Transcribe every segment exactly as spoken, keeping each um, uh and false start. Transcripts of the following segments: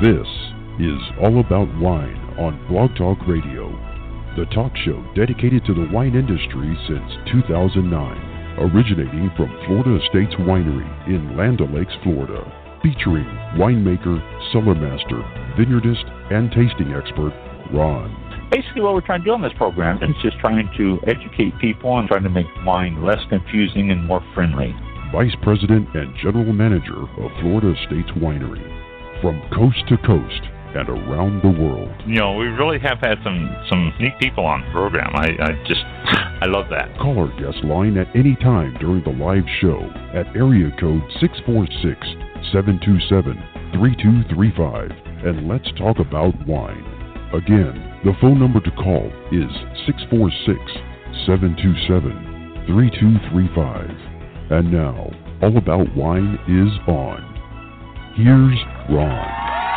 This is All About Wine on Blog Talk Radio, the talk show dedicated to the wine industry since two thousand nine, originating from Florida Estates Winery in Land O'Lakes, Florida, featuring winemaker, cellar master, vineyardist, and tasting expert, Ron. Basically, what we're trying to do on this program is just trying to educate people and trying to make wine less confusing and more friendly. Vice President and General Manager of Florida Estates Winery. From coast to coast and around the world. You know, we really have had some, some neat people on the program. I, I just, I love that. Call our guest line at any time during the live show at area code six four six, seven two seven, three two three five and let's talk about wine. Again, the phone number to call is six four six, seven two seven, three two three five. And now, All About Wine is on. Here's Ron.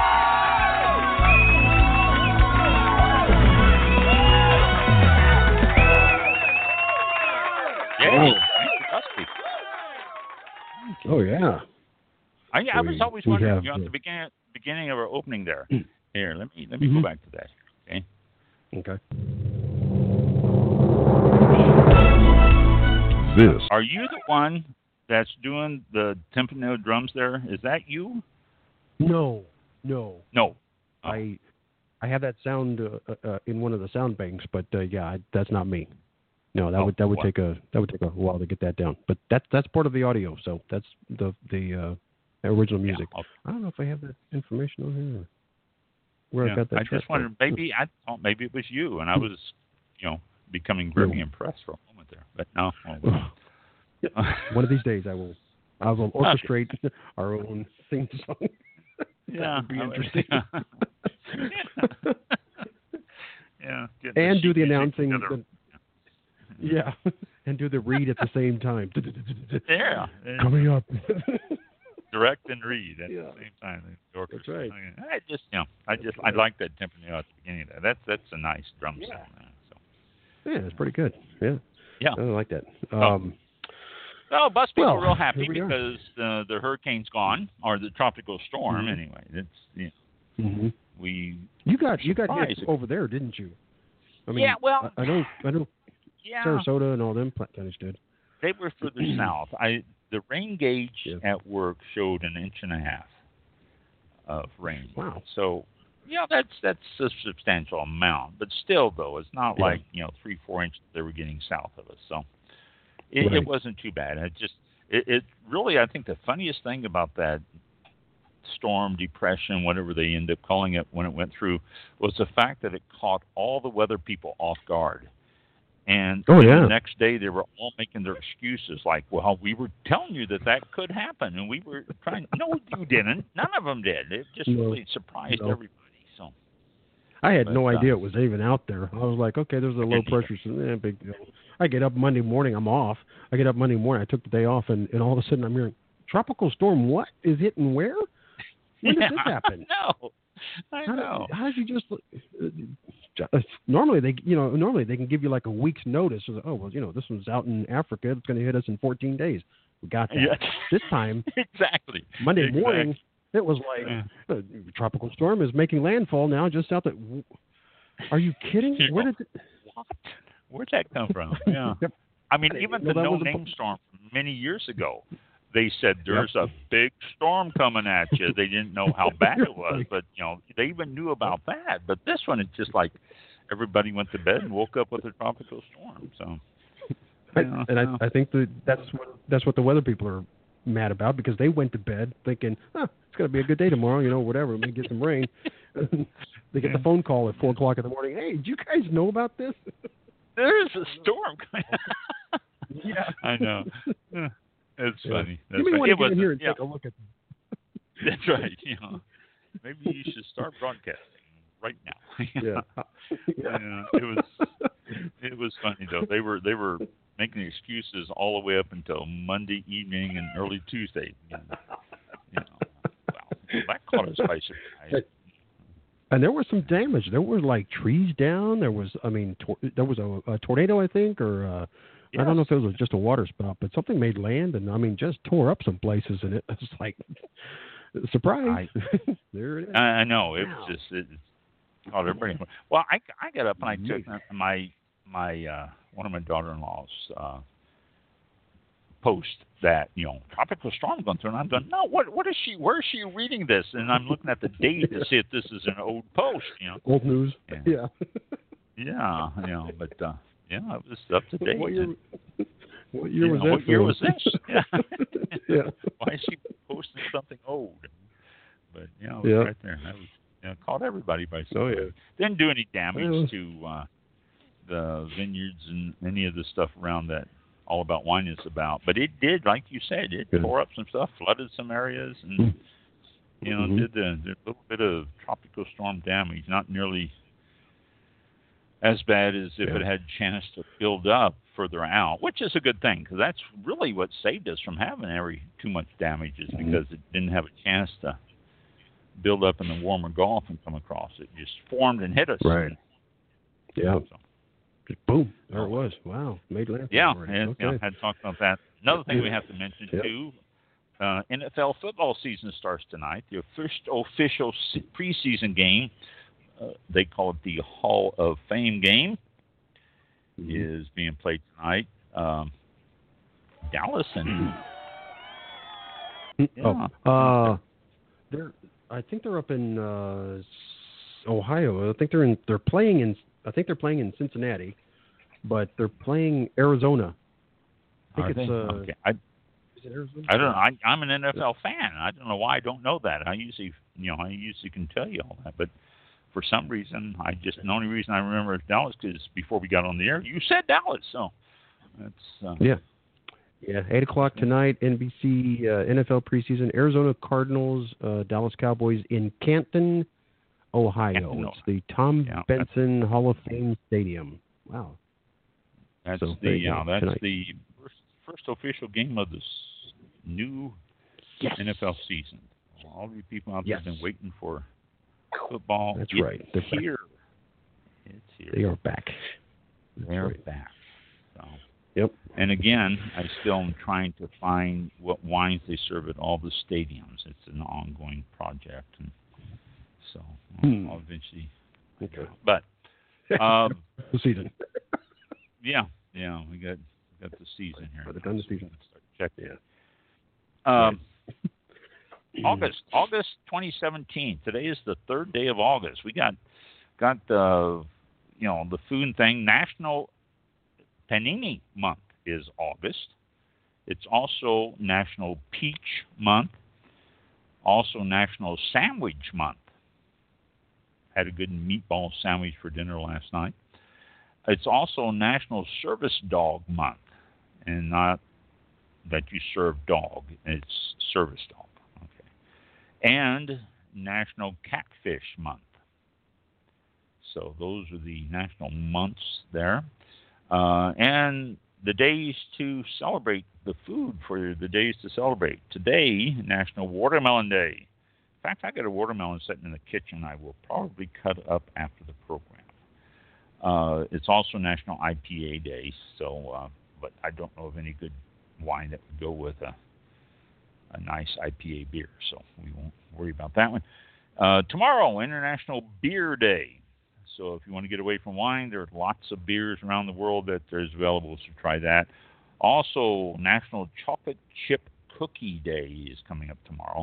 Yeah. Oh, yeah. I, I was We- always we wondering, have you know, at the- the beginning, beginning of our opening there. Here, let me let me Mhm. go back to that. Okay. Okay. This Are you the one that's doing the Tempranillo drums there? Is that you? No, no. No. Oh. I I have that sound uh, uh, in one of the sound banks, but uh, yeah, I, that's not me. No, that Oh, would that would what? take a that would take a while to get that down. But that's that's part of the audio, so that's the the uh, original music. Yeah, I don't know if I have that information on here. Where yeah. I got that. I track just wondered, from. maybe I thought maybe it was you, and I was, you know, becoming very No. impressed for a moment there. But no. Oh, well. One of these days, I will I will orchestrate our own theme song. Yeah, that would be I- interesting. yeah. Yeah, get and do sheet the music announcing. together. The, yeah, and do the read at the same time. Yeah. Coming up. Direct and read at Yeah. the same time. The orchestra. right. I just, you know, I just, I like that Tempranillo at the beginning of that. That's that's a nice drum Yeah. sound. Man, so. Yeah, it's pretty good. Yeah. Yeah. I like that. Oh. Um, Well, Bus people Well, are real happy here we are. because uh, the hurricane's gone, or the tropical storm Mhm. anyway. It's you know, mhm. we You got you got hit surprised. over there, didn't you? I mean, Yeah, well- I, I know I know yeah Sarasota and all them places did. they were further south. I the rain gauge Yeah. at work showed an inch and a half of rain. Wow. So yeah, that's that's a substantial amount, but still though, it's not Yeah. like you know three four inches they were getting south of us. So it, Right. it wasn't too bad. It just it, it really I think the funniest thing about that storm, depression, whatever they end up calling it when it went through, was the fact that it caught all the weather people off guard. And Oh, you know, yeah. the next day they were all making their excuses like, well, we were telling you that that could happen, and we were trying. No, you didn't. None of them did. It just No. really surprised No. everybody. So I had But, no uh, idea it was even out there. I was like, okay, there's a low didn't either. pressure. So, eh, big deal. I get up Monday morning, I'm off. I get up Monday morning, I took the day off, and, and all of a sudden I'm hearing, tropical storm what? Is hitting where? When yeah, did this happen? No, I How, know. how did you just uh, normally they you know normally they can give you like a week's notice. So, oh well, you know this one's out in Africa. It's going to hit us in fourteen days. We got that. Yeah. This time exactly. Monday Exactly. morning it was like Yeah. uh, tropical storm is making landfall now just south of. Are you kidding? You Where know, did it, What? Where'd that come from? Yeah. Yep. I mean, I didn't even know the that No was a Name po- Storm from many years ago, they said there's a big storm coming at you. They didn't know how bad it was, but you know they even knew about that. But this one, it's just like everybody went to bed and woke up with a tropical storm. So, I, yeah, and yeah. I, I think that that's what that's what the weather people are mad about because they went to bed thinking, huh, it's going to be a good day tomorrow, you know, whatever, we may get some rain. They get the phone call at four o'clock in the morning. Hey, did you guys know about this? There's a storm coming. Yeah. I know. Yeah. It's Yeah. funny. That's You may funny. want It to get in wasn't- here and yeah, take a look at them. that's right. You know, maybe you should start broadcasting right now. Yeah. Yeah, it was it was funny though. They were they were making excuses all the way up until Monday evening and early Tuesday. You know, you know wow, that caught us by surprise. And there was some damage. There were like trees down. There was, I mean, tor- there was a, a tornado, I think, or uh, I don't know if it was just a water spout, but something made land, and I mean, just tore up some places. And it was like, Surprise! I, there it is. I know it Wow. was just it, it caught everybody. Well, I, I got up and I took my my uh, one of my daughter-in-law's uh, post that you know tropical storm going through, and I'm going, no, what what is she? Where is she reading this? And I'm looking at the date to see if this is an old post. You know, Old news. Yeah. Yeah. Yeah, you know, but uh, yeah, it was up to date. What year? And, What year you was know, that? what year for? was this? Yeah. Yeah. Why is she posting something old? But you know, it was Yeah. right there. That was you know, caught everybody by surprise. Oh yeah. Didn't do any damage Well. to uh, the vineyards and any of the stuff around that All About Wine is about. But it did, like you said, it Good. tore up some stuff, flooded some areas, and you know, Mhm. did the, the little bit of tropical storm damage. Not nearly as bad as if Yeah. it had a chance to build up further out, which is a good thing because that's really what saved us from having every too much damage is Mhm. because it didn't have a chance to build up in the warmer Gulf and come across. It just formed and hit us. Right. Yeah. So, Just boom. There it was. Wow. Made landfall yeah, already. and, Okay. you know, had talked about that. Another thing we have to mention Yep. too. Uh, N F L football season starts tonight. The first official se- preseason game, uh, they call it the Hall of Fame game, Mhm. is being played tonight. Um, Dallas and Oh, uh, they're. I think they're up in uh, Ohio. I think they're in. They're playing in. I think they're playing in Cincinnati, but they're playing Arizona. I are think it's. they? Uh, okay. I, is it Arizona? I don't know. I, I'm an N F L fan. I don't know why I don't know that. I usually, you know, I usually can tell you all that, but for some reason, I just the only reason I remember is Dallas because before we got on the air, you said Dallas, so that's uh, Yeah. Yeah, eight o'clock tonight, N B C uh, N F L preseason, Arizona Cardinals, uh, Dallas Cowboys in Canton, Ohio. Canton, It's the Tom yeah, Benson Hall of Fame Stadium. Wow. that's So, there the you uh, go, that's tonight. the first, first official game of this new Yes. N F L season. All you people out there Yes. have been waiting for football. That's It's right. They're back. here. It's here. They are back. They're right. back. So. Yep. And again, I still am trying to find what wines they serve at all the stadiums. It's an ongoing project, and so I'll, Hmm. I'll eventually. Okay. But um, The season. yeah, yeah, we got got the season here. By the time the season. Start checking. Yeah. Um, August, August twenty seventeen. Today is the third day of August. We got got the you know the food thing. National Panini Month is August. It's also National Peach Month. Also National Sandwich Month. Had a good meatball sandwich for dinner last night. It's also National Service Dog Month, and not that you serve dog. It's service dog. Okay. And National Catfish Month. So those are the national months there. Uh, and the days to celebrate the food for the days to celebrate. Today, National Watermelon Day. In fact, I got a watermelon sitting in the kitchen. I will probably cut up after the program. Uh, it's also National I P A Day, so uh, but I don't know of any good wine that would go with a a nice I P A beer, so we won't worry about that one. Uh, tomorrow, International Beer Day. So if you want to get away from wine, there are lots of beers around the world that there's available, so try that. Also, National Chocolate Chip Cookie Day is coming up tomorrow.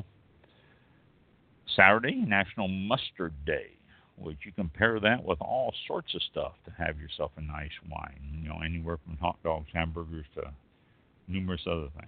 Saturday, National Mustard Day, which you can pair that with all sorts of stuff to have yourself a nice wine. You know, anywhere from hot dogs, hamburgers to numerous other things.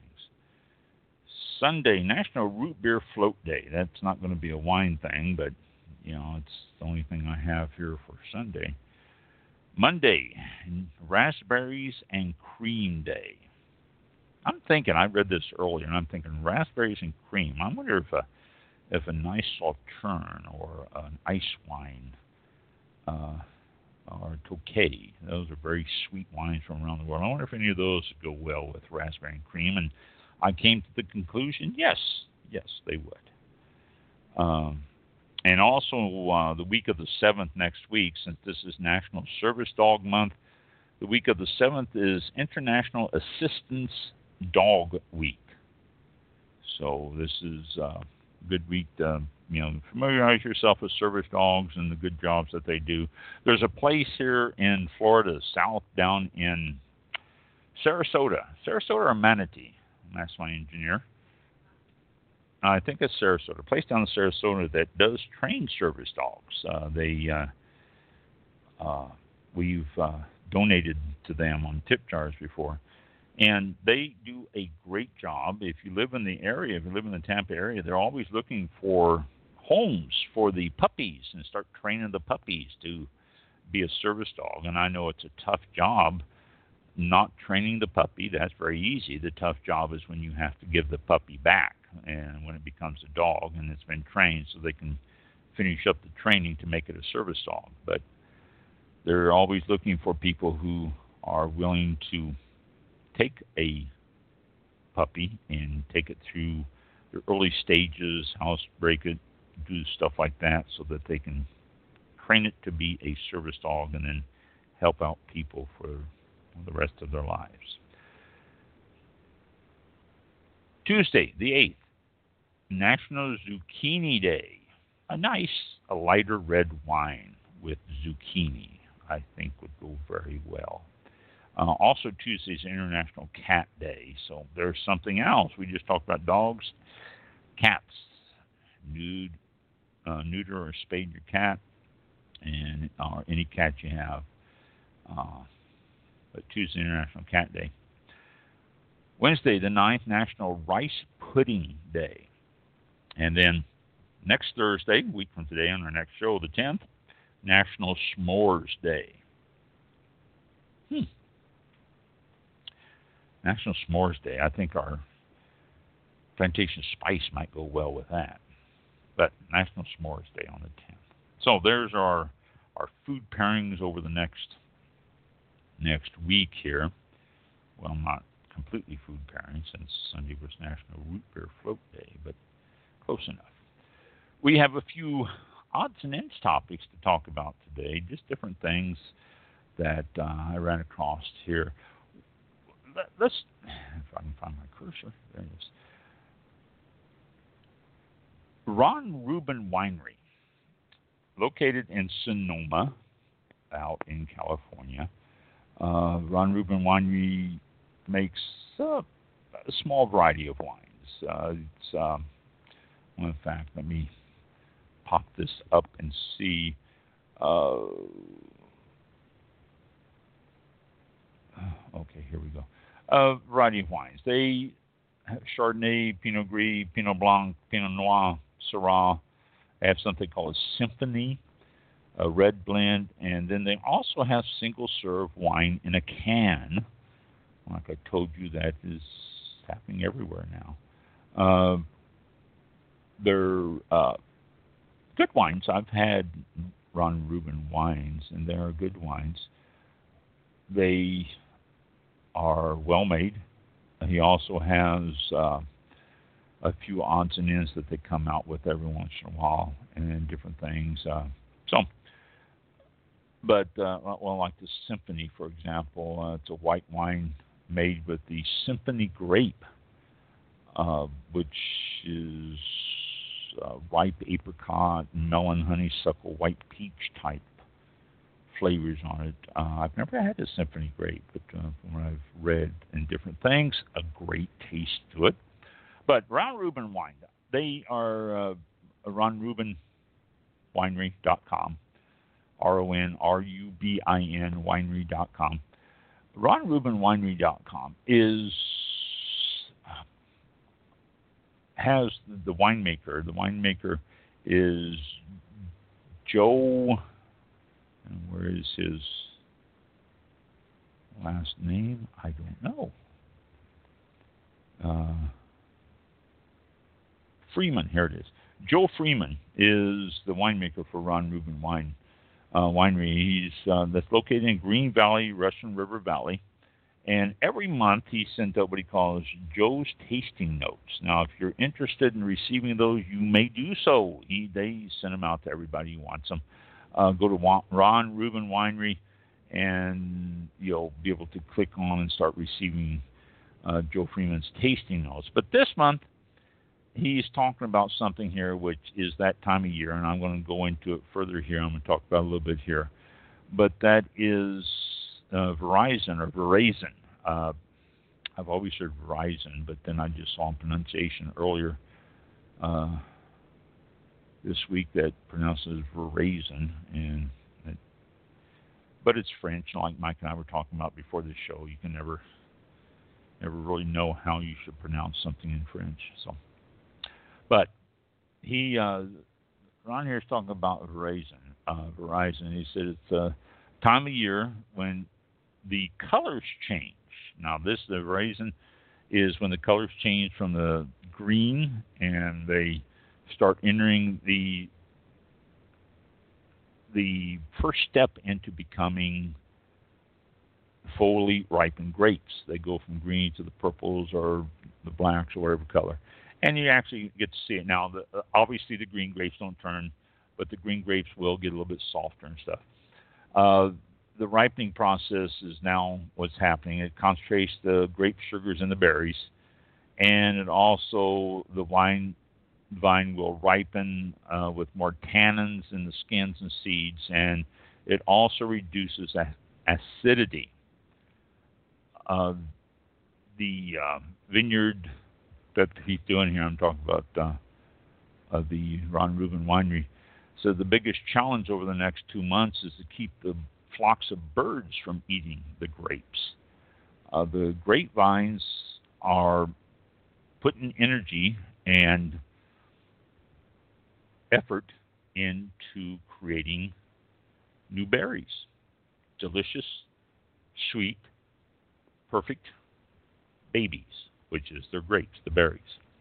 Sunday, National Root Beer Float Day. That's not going to be a wine thing, but, you know, it's the only thing I have here for Sunday. Monday, Raspberries and Cream Day. I'm thinking, I read this earlier, and I'm thinking raspberries and cream. I wonder if a, if a nice Sauternes or an ice wine uh, or Tokay, those are very sweet wines from around the world. I wonder if any of those would go well with raspberry and cream. And I came to the conclusion, yes, yes, they would. Um, and also uh, the week of the seventh next week, since this is National Service Dog Month, the week of the seventh is International Assistance Dog Week. So this is uh, good week to, you know, familiarize yourself with service dogs and the good jobs that they do. There's a place here in Florida, south down in Sarasota, Sarasota or Manatee. That's my engineer. I think it's Sarasota. A place down in Sarasota that does train service dogs. Uh, they, uh, uh, we've uh, donated to them on tip jars before. And they do a great job. If you live in the area, if you live in the Tampa area, they're always looking for homes for the puppies and start training the puppies to be a service dog. And I know it's a tough job not training the puppy. That's very easy. The tough job is when you have to give the puppy back and when it becomes a dog and it's been trained so they can finish up the training to make it a service dog. But they're always looking for people who are willing to take a puppy and take it through the early stages, housebreak it, do stuff like that so that they can train it to be a service dog and then help out people for the rest of their lives. Tuesday, the eighth, National Zucchini Day. A nice, a lighter red wine with zucchini, I think, would go very well. Uh, also, Tuesday is International Cat Day, so there's something else. We just talked about dogs, cats. Nude, uh, neuter or spade your cat, and or any cat you have. Uh, but Tuesday, International Cat Day. Wednesday, the ninth, National Rice Pudding Day. And then next Thursday, a week from today on our next show, the tenth, National S'mores Day. Hmm. National S'mores Day. I think our plantation spice might go well with that. But National S'mores Day on the tenth. So there's our our food pairings over the next next week here. Well, not completely food pairing since Sunday was National Root Beer Float Day, but close enough. We have a few odds and ends topics to talk about today, just different things that uh, I ran across here. Let, let's, if I can find my cursor, there it is. Ron Rubin Winery, located in Sonoma, out in California. Uh, Ron Rubin Winery makes uh, a small variety of wines. Uh, it's, um, well, in fact, let me pop this up and see. Uh, okay, here we go. A uh, variety of wines. They have Chardonnay, Pinot Gris, Pinot Blanc, Pinot Noir, Syrah. They have something called a Symphony, a red blend, and then they also have single serve wine in a can. Like I told you, that is happening everywhere now. Uh, they're uh, good wines. I've had Ron Rubin wines, and they are good wines. They are well made. He also has uh, a few odds and ends that they come out with every once in a while, and different things. Uh, so, but uh, well, like the Symphony, for example, uh, it's a white wine made with the Symphony grape, uh, which is uh, ripe apricot, melon, honeysuckle, white peach type flavors on it. Uh, I've never had a Symphony grape, but uh, from what I've read and different things, a great taste to it. But Ron Rubin Wine, they are uh, ron rubin winery dot com, R O N R U B I N winery dot com. ron rubin winery dot com is has the winemaker. The winemaker is Joe. And where is his last name? I don't know. Uh, Freeman, here it is. Joe Freeman is the winemaker for Ron Rubin Wine uh, Winery. He's uh, that's located in Green Valley, Russian River Valley. And every month he sends out what he calls Joe's Tasting Notes. Now, if you're interested in receiving those, you may do so. He, they send them out to everybody who wants them. Uh, go to Ron Rubin Winery, and you'll be able to click on and start receiving uh, Joe Freeman's tasting notes. But this month, he's talking about something here, which is that time of year, and I'm going to go into it further here. I'm going to talk about it a little bit here, but that is uh, Verizon or Verizon. Uh, I've always heard Verizon, but then I just saw a pronunciation earlier uh, this week that pronounces Verizon, and it, but it's French. Like Mike and I were talking about before the show, you can never, never really know how you should pronounce something in French. So, but he, uh, Ron here is talking about Verizon. Uh, Verizon. He said it's a time of year when the colors change. Now, this the Verizon is when the colors change from the green and they start entering the the first step into becoming fully ripened grapes. They go from green to the purples or the blacks or whatever color, and you actually get to see it. Now, the, obviously, the green grapes don't turn, but the green grapes will get a little bit softer and stuff. Uh, the ripening process is now what's happening. It concentrates the grape sugars in the berries, and it also, the wine vine will ripen uh, with more tannins in the skins and seeds, and it also reduces acidity. Uh, the uh, vineyard that he's doing here, I'm talking about uh, uh, the Ron Rubin Winery. So the biggest challenge over the next two months is to keep the flocks of birds from eating the grapes. Uh, the grapevines are putting energy and effort into creating new berries. Delicious, sweet, perfect babies, which is their grapes, the berries.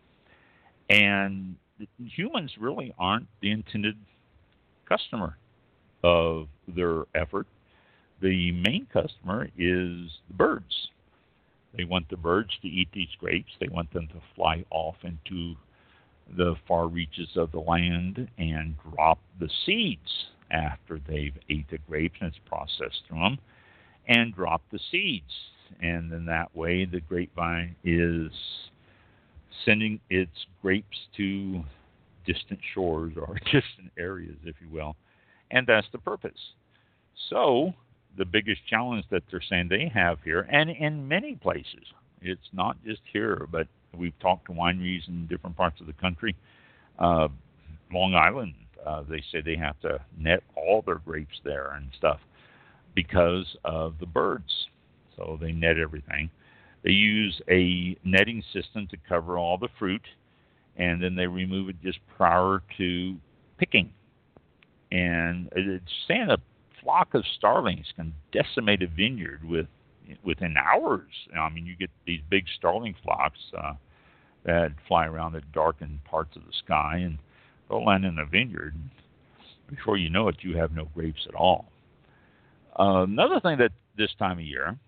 And humans really aren't the intended customer of their effort. The main customer is the birds. They want the birds to eat these grapes. They want them to fly off into the far reaches of the land and drop the seeds after they've ate the grapes and it's processed through them, and drop the seeds. And then that way the grapevine is sending its grapes to distant shores or distant areas, if you will. And that's the purpose. So the biggest challenge that they're saying they have here, and in many places, it's not just here, but we've talked to wineries in different parts of the country. Uh, Long Island, uh, they say they have to net all their grapes there and stuff because of the birds. So they net everything. They use a netting system to cover all the fruit, and then they remove it just prior to picking. And it's saying a flock of starlings can decimate a vineyard with within hours. I mean, you get these big starling flocks uh, that fly around the darkened parts of the sky, and they'll land in a vineyard. Before you know it, you have no grapes at all. Uh, another thing that this time of year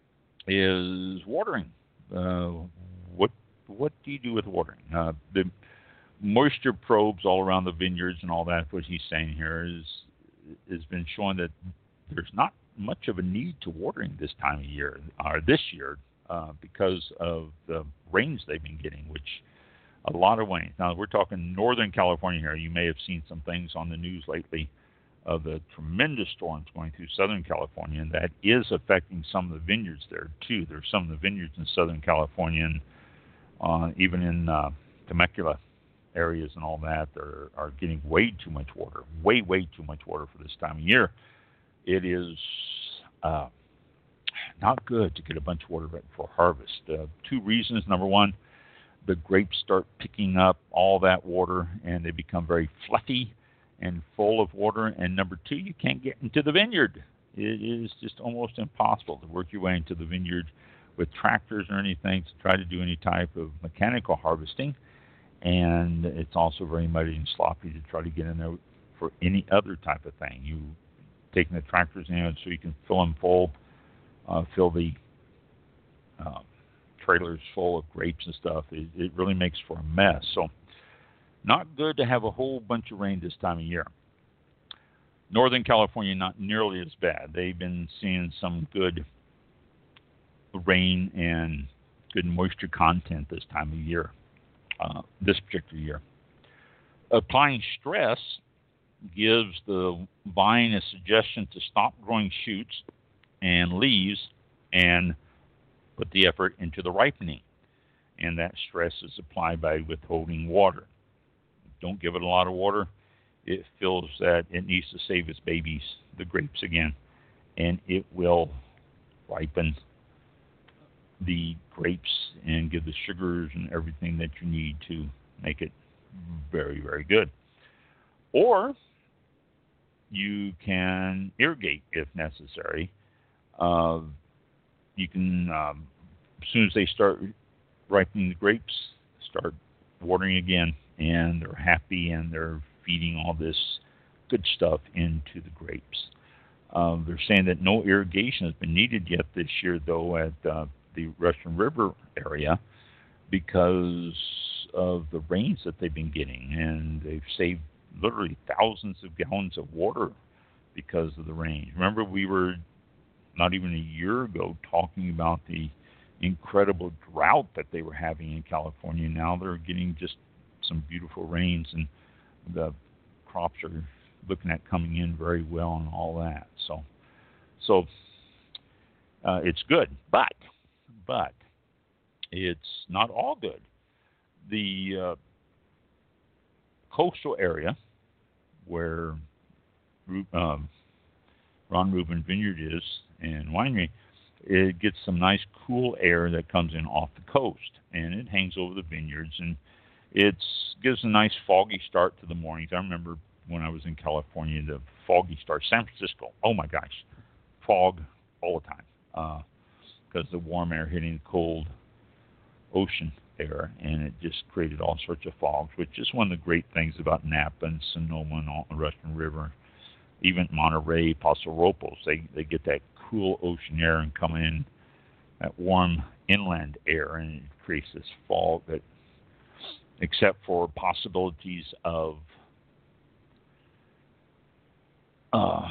is watering. Uh, what what do you do with watering? Uh, the moisture probes all around the vineyards and all that, what he's saying here, is has been showing that there's not much of a need to watering this time of year, or this year, uh, because of the rains they've been getting, which a lot of rain. Now, we're talking Northern California here. You may have seen some things on the news lately of the tremendous storms going through Southern California, and that is affecting some of the vineyards there, too. There's some of the vineyards in Southern California, and uh, even in uh, Temecula areas and all that, are, are getting way too much water, way, way too much water for this time of year. It is uh, not good to get a bunch of water right before harvest. Uh, two reasons. Number one, the grapes start picking up all that water, and they become very fluffy and full of water. And number two, you can't get into the vineyard. It is just almost impossible to work your way into the vineyard with tractors or anything to try to do any type of mechanical harvesting. And it's also very muddy and sloppy to try to get in there for any other type of thing. You taking the tractors in so you can fill them full, uh, fill the uh, trailers full of grapes and stuff. It, it really makes for a mess. So not good to have a whole bunch of rain this time of year. Northern California, not nearly as bad. They've been seeing some good rain and good moisture content this time of year. uh, this particular year. Applying stress gives the vine a suggestion to stop growing shoots and leaves and put the effort into the ripening. And that stress is applied by withholding water. Don't give it a lot of water. It feels that it needs to save its babies, the grapes again, and it will ripen the grapes and give the sugars and everything that you need to make it very, very good. Or you can irrigate if necessary. Uh, you can, um, as soon as they start ripening the grapes, start watering again, and they're happy and they're feeding all this good stuff into the grapes. Uh, they're saying that no irrigation has been needed yet this year, though, at uh, the Russian River area because of the rains that they've been getting, and they've saved literally thousands of gallons of water because of the rain. Remember, we were not even a year ago talking about the incredible drought that they were having in California. Now they're getting just some beautiful rains, and the crops are looking at coming in very well and all that. So, so uh, it's good, but but it's not all good. The uh, coastal area where um, Ron Rubin Vineyard is and winery, it gets some nice cool air that comes in off the coast, and it hangs over the vineyards, and it gives a nice foggy start to the mornings. I remember when I was in California, the foggy start. San Francisco, oh my gosh, fog all the time because uh, the warm air hitting the cold ocean air, and it just created all sorts of fogs, which is one of the great things about Napa and Sonoma and all the Russian River. Even Monterey, Paso Robles, they, they get that cool ocean air and come in that warm inland air, and it creates this fog that, except for possibilities of uh,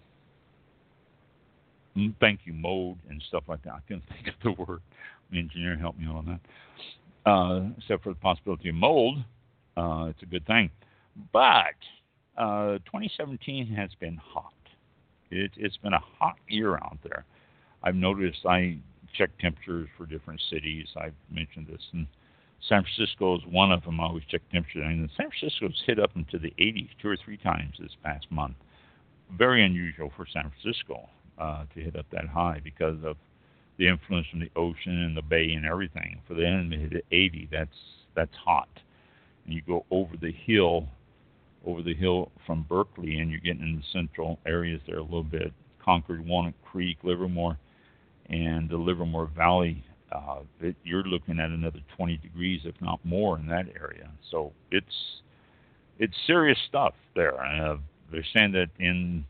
thank you, mold and stuff like that. I couldn't think of the word. The engineer helped me on that. Uh, except for the possibility of mold, uh, it's a good thing. But uh, twenty seventeen has been hot. It, it's been a hot year out there. I've noticed, I check temperatures for different cities. I've mentioned this, and San Francisco is one of them. I always check temperature. And San Francisco's hit up into the eighties two or three times this past month. Very unusual for San Francisco uh, to hit up that high because of the influence from the ocean and the bay and everything. For them to hit at eighty, that's that's hot. And you go over the hill, over the hill from Berkeley, and you're getting in the central areas there a little bit. Concord, Walnut Creek, Livermore, and the Livermore Valley. Uh, it, you're looking at another twenty degrees, if not more, in that area. So it's it's serious stuff there. Uh, they're saying that in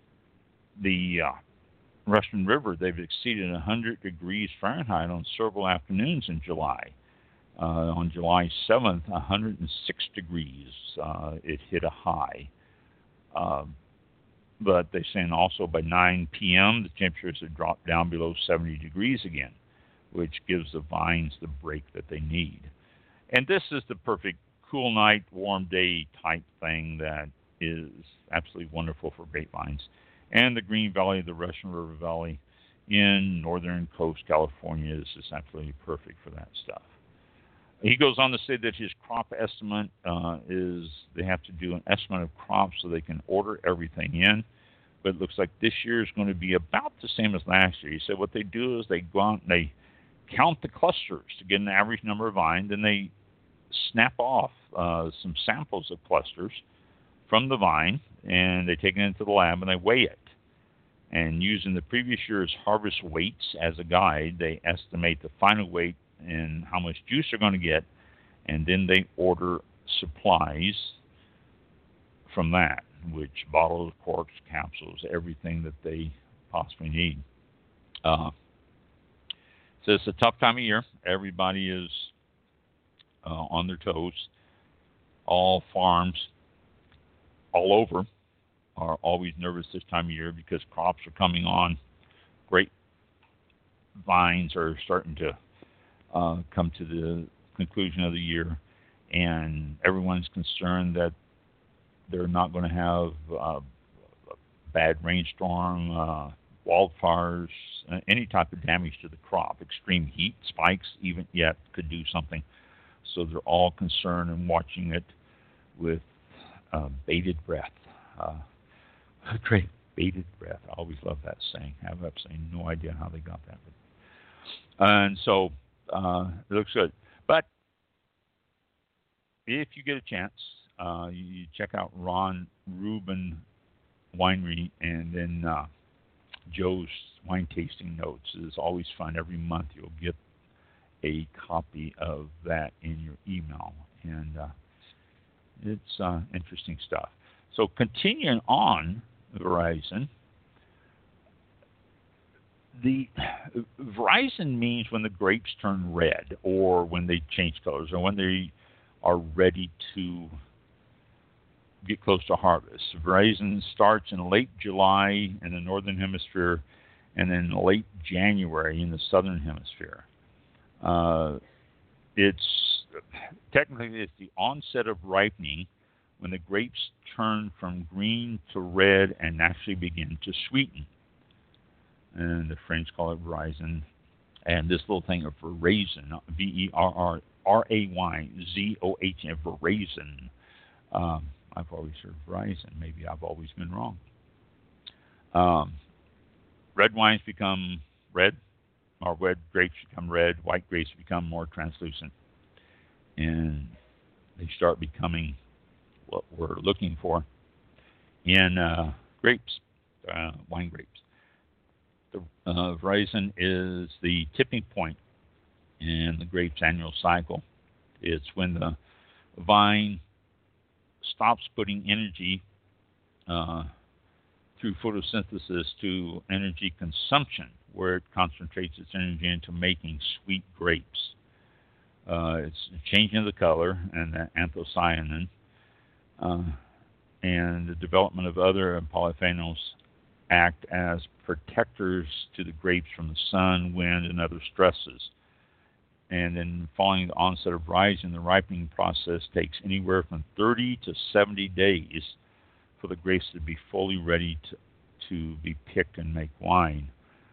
the uh, Russian River, they've exceeded one hundred degrees Fahrenheit on several afternoons in July. Uh, on July seventh, one hundred six degrees, uh, it hit a high. Uh, but they're saying also by nine p.m., the temperatures have dropped down below seventy degrees again, which gives the vines the break that they need. And this is the perfect cool night, warm day type thing that is absolutely wonderful for grapevines. And the Green Valley, the Russian River Valley in northern coast California is just absolutely perfect for that stuff. He goes on to say that his crop estimate uh, is they have to do an estimate of crops so they can order everything in. But it looks like this year is going to be about the same as last year. He said what they do is they go out and they count the clusters to get an average number of vines, then they snap off uh, some samples of clusters from the vine, and they take it into the lab and they weigh it. And using the previous year's harvest weights as a guide, they estimate the final weight and how much juice they're going to get, and then they order supplies from that, which bottles, corks, capsules, everything that they possibly need. Uh, so it's a tough time of year. Everybody is uh, on their toes. All farms all over are always nervous this time of year because crops are coming on. Grape vines are starting to uh, come to the conclusion of the year. and everyone's concerned that they're not going to have uh, a bad rainstorm, uh, wildfires, uh, any type of damage to the crop. Extreme heat spikes even yet could do something. So they're all concerned and watching it with uh, bated breath. Uh, great bated breath. I always love that saying. I have absolutely no idea how they got that. But, and so uh, it looks good. But if you get a chance, uh, you check out Ron Rubin Winery, and then uh, Joe's Wine Tasting Notes. It's always fun. Every month you'll get a copy of that in your email, and uh, it's uh, interesting stuff. So continuing on Verizon, the Verizon means when the grapes turn red, or when they change colors, or when they are ready to get close to harvest. Verizon starts in late July in the northern hemisphere, and then late January in the southern hemisphere. Uh, it's technically it's the onset of ripening when the grapes turn from green to red and actually begin to sweeten. And the French call it Verizon. And this little thing of Verizon, V E R R R A Y Z O H N, Verizon. Um, I've always heard Verizon. Maybe I've always been wrong. Um, red wines become red, or red grapes become red. White grapes become more translucent. And they start becoming what we're looking for in uh, grapes, uh, wine grapes. The uh, Verizon is the tipping point in the grape's annual cycle. It's when the vine stops putting energy uh, through photosynthesis to energy consumption, where it concentrates its energy into making sweet grapes. Uh, it's changing the color and the anthocyanin, uh, and the development of other polyphenols act as protectors to the grapes from the sun, wind, and other stresses. And then following the onset of rising, the ripening process takes anywhere from thirty to seventy days for the grapes to be fully ready to, to be picked and make wine.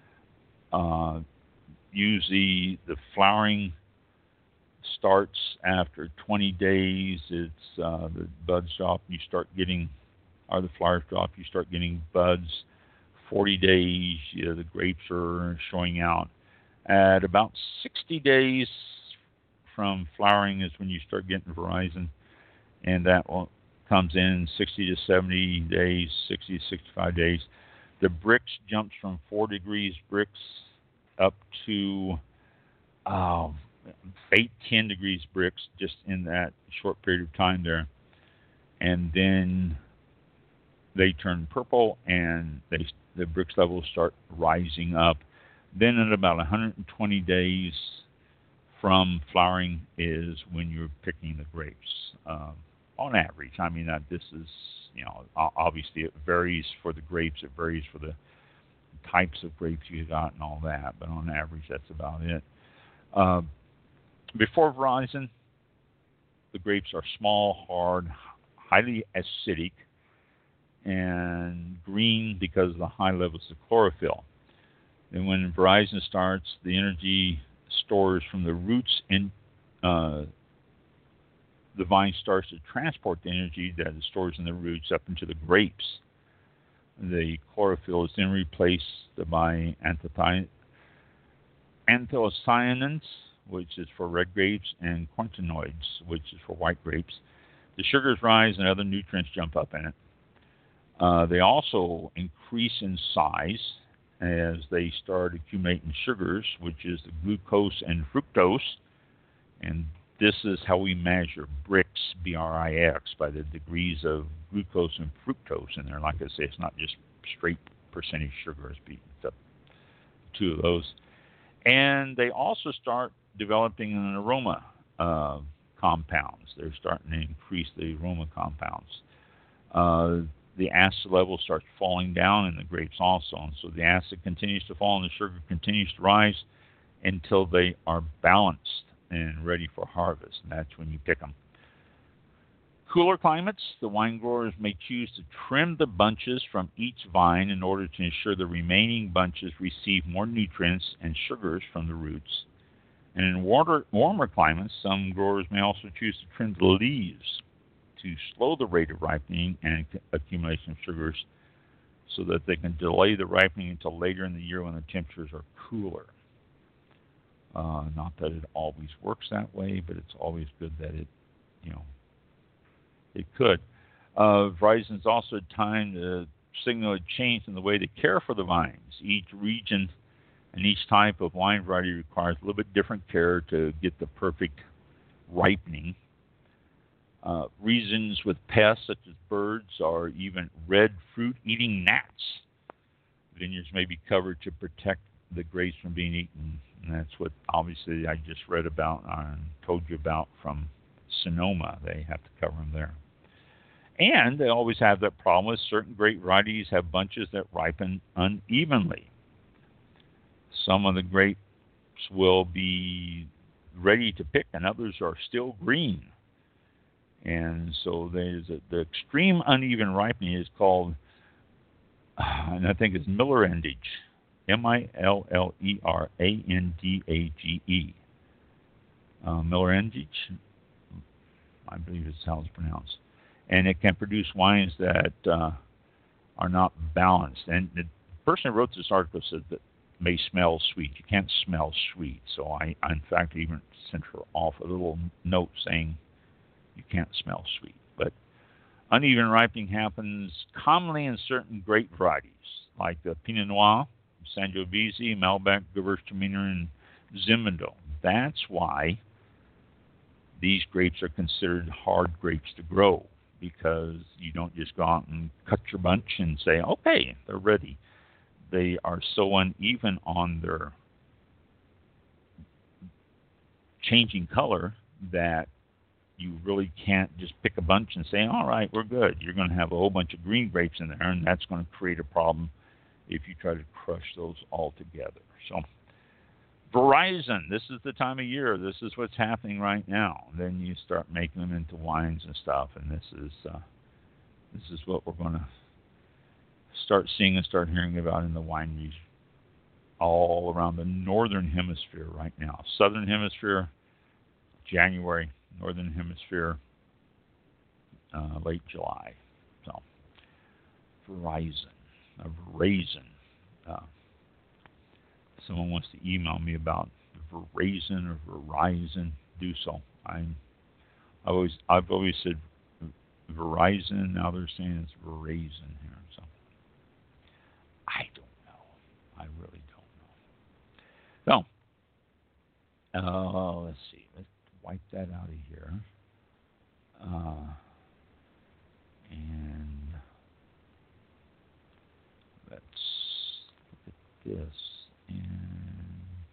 Uh, usually the flowering starts after twenty days. It's uh, the buds drop, you start getting, or the flowers drop, you start getting buds. forty days, you know, the grapes are showing out. At about sixty days from flowering is when you start getting Verizon, and that will, comes in sixty to seventy days, sixty to sixty-five days. The Brix jumps from four degrees Brix up to uh, eight, ten degrees Brix just in that short period of time there. And then they turn purple, and they the Brix levels start rising up. Then at about one hundred twenty days from flowering is when you're picking the grapes. Um, on average, I mean, that this is, you know, obviously it varies for the grapes, it varies for the types of grapes you got and all that, but on average, that's about it. Uh, before Verizon, the grapes are small, hard, highly acidic, and green because of the high levels of chlorophyll. And when Verizon starts, the energy stores from the roots in uh, the vine starts to transport the energy that it stores in the roots up into the grapes. The chlorophyll is then replaced by anthocyanins, which is for red grapes, and quinoids, which is for white grapes. The sugars rise and other nutrients jump up in it. Uh, they also increase in size as they start accumulating sugars, which is the glucose and fructose. And this is how we measure Brix, B R I X, by the degrees of glucose and fructose in there. Like I say, it's not just straight percentage sugar. It's up two of those. And they also start developing an aroma uh, compounds. They're starting to increase the aroma compounds. Uh, the acid level starts falling down in the grapes also. And so the acid continues to fall and the sugar continues to rise until they are balanced and ready for harvest. And that's when you pick them. cooler climates, the wine growers may choose to trim the bunches from each vine in order to ensure the remaining bunches receive more nutrients and sugars from the roots. And in water, warmer climates, some growers may also choose to trim the leaves to slow the rate of ripening and accumulation of sugars so that they can delay the ripening until later in the year when the temperatures are cooler. Uh, not that it always works that way, but it's always good that it, you know, it could. Uh, Verizon's also time to signal a change in the way they care for the vines. Each region and each type of wine variety requires a little bit different care to get the perfect ripening. Uh, regions with pests such as birds or even red fruit-eating gnats. Vineyards may be covered to protect the grapes from being eaten. And that's what, obviously, I just read about and told you about from Sonoma. They have to cover them there. And they always have that problem with certain grape varieties have bunches that ripen unevenly. Some of the grapes will be ready to pick, and others are still green. And so there's a, the extreme uneven ripening is called, and I think it's Millerandage. M I L L E R A N D A G E. Uh, Millerandage, I believe is how it's pronounced. And it can produce wines that uh, are not balanced. And the person who wrote this article said that may smell sweet. You can't smell sweet. So I, I in fact, even sent her off a little note saying you can't smell sweet. But uneven ripening happens commonly in certain grape varieties, like the Pinot Noir, Sangiovese, Malbec, Gewürztraminer, and Zinfandel. That's why these grapes are considered hard grapes to grow, because you don't just go out and cut your bunch and say, okay, they're ready. They are so uneven on their changing color that you really can't just pick a bunch and say, all right, we're good. You're going to have a whole bunch of green grapes in there, and that's going to create a problem if you try to crush those all together. So Verizon, this is the time of year. This is what's happening right now. Then you start making them into wines and stuff, and this is uh, this is what we're going to start seeing and start hearing about in the wineries all around the northern hemisphere right now. Southern hemisphere, January. Northern hemisphere, uh, late July. So Verizon. Of Verizon. Uh, someone wants to email me about Verizon or Verizon. Do so. I'm. I always. I've always said Verizon. Now they're saying it's Verizon here. So I don't know. I really don't know. So uh, let's see. Let's wipe that out of here. Uh, and. Let's look at this, and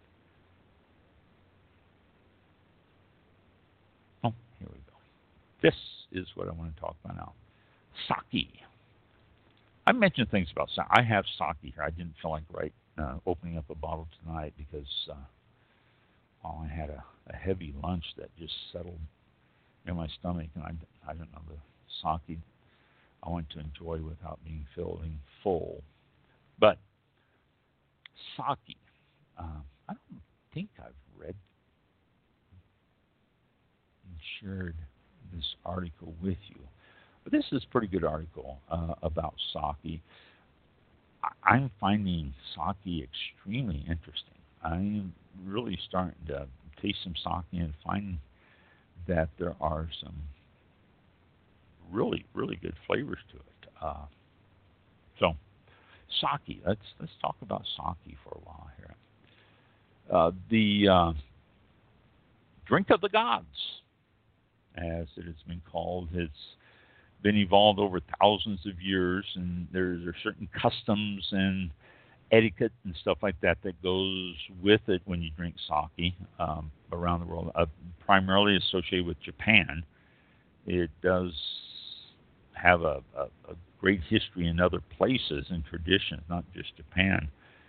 oh, here we go. This is what I want to talk about now. Sake. I mentioned things about sake. I have sake here. I didn't feel like right uh, opening up a bottle tonight because uh, well, I had a, a heavy lunch that just settled in my stomach, and I, I don't know, the sake I want to enjoy without being feeling full. But sake, uh, I don't think I've read and shared this article with you. But this is a pretty good article uh, about sake. I- I'm finding sake extremely interesting. I'm really starting to taste some sake and find that there are some really, really good flavors to it. Uh, so, sake. Let's let's talk about sake for a while here. Uh, the uh, drink of the gods, as it has been called, has been evolved over thousands of years, and there's there are certain customs and etiquette and stuff like that that goes with it when you drink sake um, around the world, uh, primarily associated with Japan. It does have a, a, a great history in other places and traditions, not just Japan.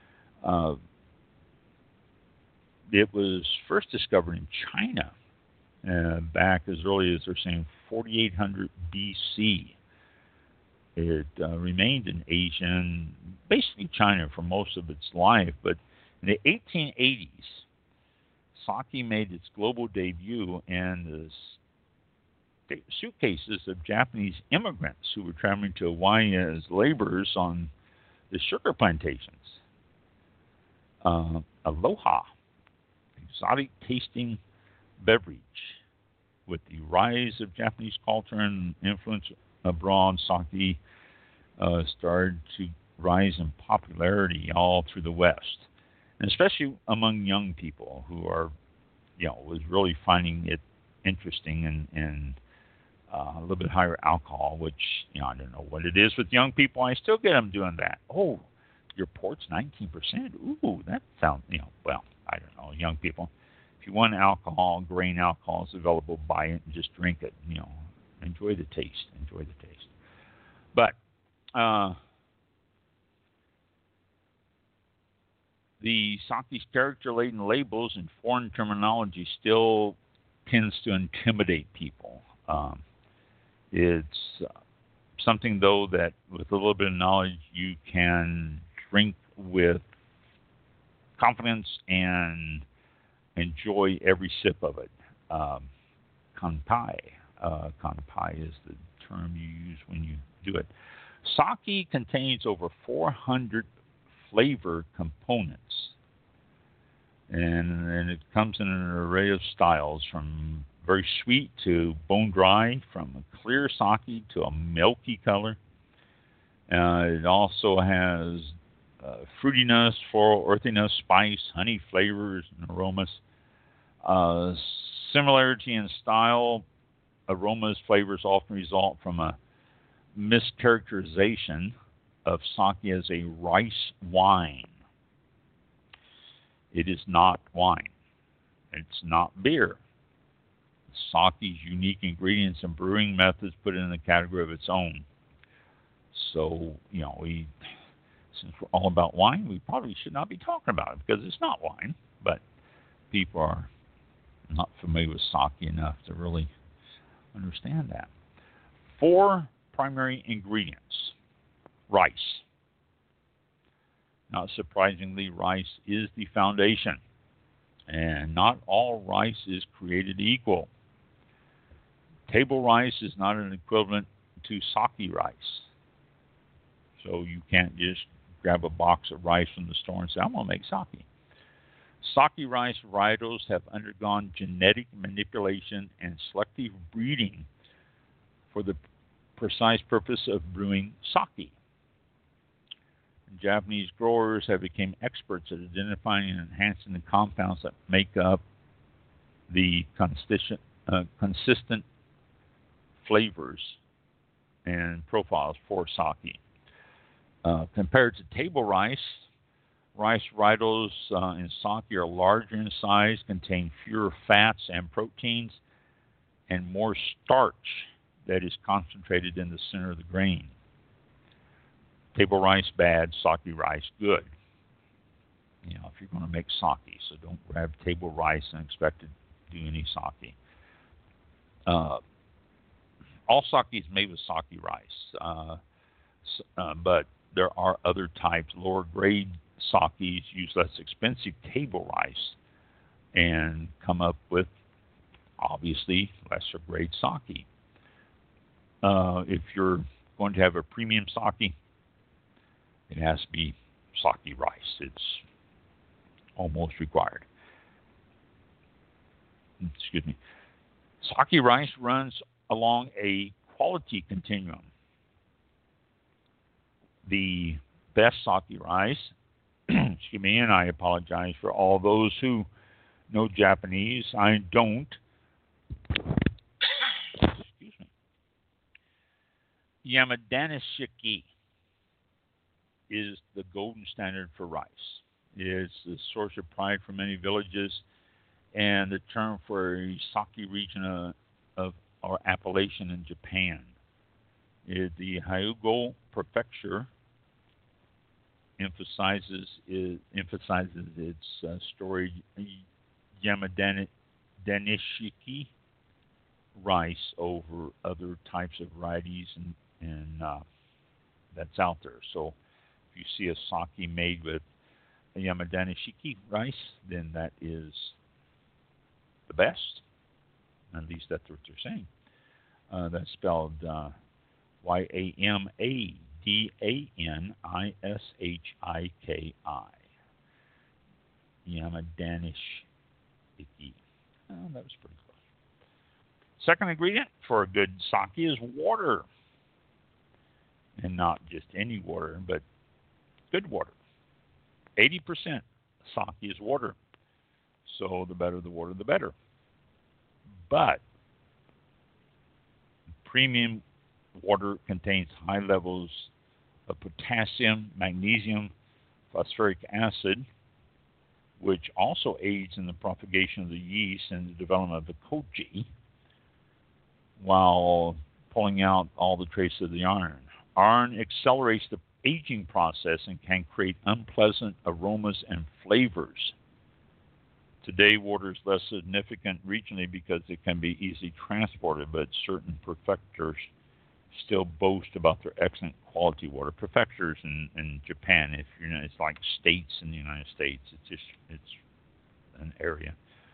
Uh, it was first discovered in China uh, back as early as they're saying forty-eight hundred B C. It uh, remained in Asia and basically China for most of its life, but in the eighteen eighties, sake made its global debut, and the suitcases of Japanese immigrants who were traveling to Hawaii as laborers on the sugar plantations. Uh, Aloha, exotic tasting beverage. With the rise of Japanese culture and influence abroad, sake uh, started to rise in popularity all through the West, and especially among young people who are, you know, was really finding it interesting and, and uh, a little bit higher alcohol, which, you know, I don't know what it is with young people. I still get them doing that. Oh, your port's nineteen percent. Ooh, that sounds, you know, well, I don't know, young people. If you want alcohol, grain alcohol is available, buy it and just drink it. You know, enjoy the taste. Enjoy the taste. But uh, the sake's character-laden labels and foreign terminology still tends to intimidate people. Um, it's uh, something, though, that with a little bit of knowledge you can drink with confidence and enjoy every sip of it. Um, kanpai. Uh, kanpai is the term you use when you do it. Sake contains over four hundred flavor components, and, and it comes in an array of styles, from very sweet to bone dry, from a clear sake to a milky color. Uh, it also has uh, fruitiness, floral, earthiness, spice, honey flavors, and aromas. Uh, similarity in style, aromas, flavors often result from a mischaracterization of sake as a rice wine. It is not wine. It's not beer. Sake's unique ingredients and brewing methods put it in the category of its own. So, you know, we, since we're all about wine, we probably should not be talking about it because it's not wine, but people are not familiar with sake enough to really understand that. Four primary ingredients. Rice. Not surprisingly, rice is the foundation, and not all rice is created equal. Table rice is not an equivalent to sake rice. So you can't just grab a box of rice from the store and say, I'm going to make sake. Sake rice varietals have undergone genetic manipulation and selective breeding for the precise purpose of brewing sake. Japanese growers have become experts at identifying and enhancing the compounds that make up the consistent, uh, consistent flavors and profiles for sake. Uh, compared to table rice, rice varietals uh, in sake are larger in size, contain fewer fats and proteins, and more starch that is concentrated in the center of the grain. Table rice bad, sake rice good. You know, if you're going to make sake, so don't grab table rice and expect to do any sake. Uh, all sake is made with sake rice, uh, uh, but there are other types. Lower grade sakes use less expensive table rice and come up with, obviously, lesser grade sake. Uh, if you're going to have a premium sake, it has to be sake rice. It's almost required. Excuse me. Sake rice runs along a quality continuum. The best sake rice, excuse me, and I apologize for all those who know Japanese. I don't. Excuse me. Yamadanishiki is the golden standard for rice. It's the source of pride for many villages and the term for a sake region of, of or appellation in Japan. It, the Hyugo Prefecture emphasizes it, emphasizes its uh, story Yamadanishiki rice over other types of varieties and, and uh, that's out there. So if you see a sake made with a Yamadani Shiki rice, then that is the best. At least that's what they're saying. Uh, that's spelled uh, Y A M A D A N I S H I K I. Yamadani Shiki. Oh, that was pretty close. Second ingredient for a good sake is water. And not just any water, but good water. eighty percent sake is water. So the better the water, the better. But premium water contains high levels of potassium, magnesium, phosphoric acid, which also aids in the propagation of the yeast and the development of the koji, while pulling out all the traces of the iron. Iron accelerates the aging process and can create unpleasant aromas and flavors. Today, water is less significant regionally because it can be easily transported, but certain prefectures still boast about their excellent quality water. Prefectures in, in Japan, if you know, it's like states in the United States. It's just it's an area.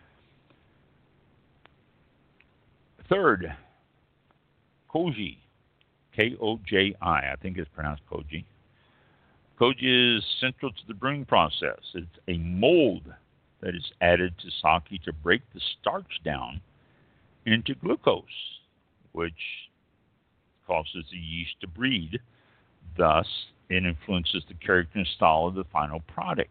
Third, koji, K O J I. I think it's pronounced koji. Koji is central to the brewing process. It's a mold that is added to sake to break the starch down into glucose, which causes the yeast to breed. Thus, it influences the character and style of the final product.